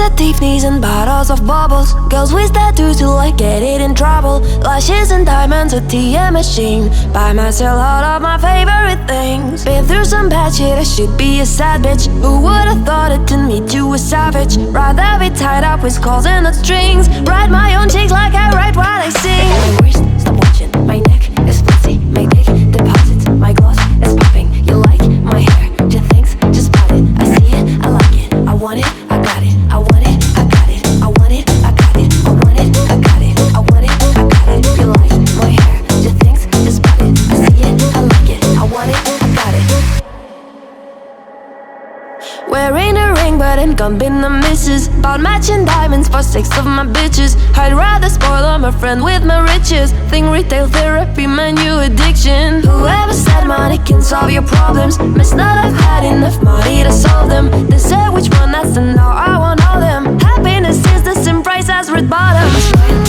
at Tiffany's and bottles of bubbles. Girls with tattoos who like get it in trouble. Lashes and diamonds, a TM machine. Buy myself all of my favorite things. Been through some bad shit, I should be a sad bitch. Who would've thought it turned me to a savage? Rather be tied up with calls and not strings. Write my own chicks like I write while I sing. My wrist, stop watching, my neck is flimsy. My dick deposits, my gloss is popping. You like my hair, just thinks, just spot it. I see it, I like it, I want it, I got it. I want it, I got it, I want it, I got it. I want it, I got it, I want it, I got it. You like my hair, just thinks, just spot it. I see it, I like it, I want it, I got it. Wearing a ring but ain't comping the misses. Bought matching diamonds for 6 of my bitches. I'd rather spoil all my friend with my riches. Think retail therapy, my new addiction. Whoever said money can solve your problems must not have had enough money to solve them. They say which one, that's the now I want all them. Happiness is the same price as red bottoms.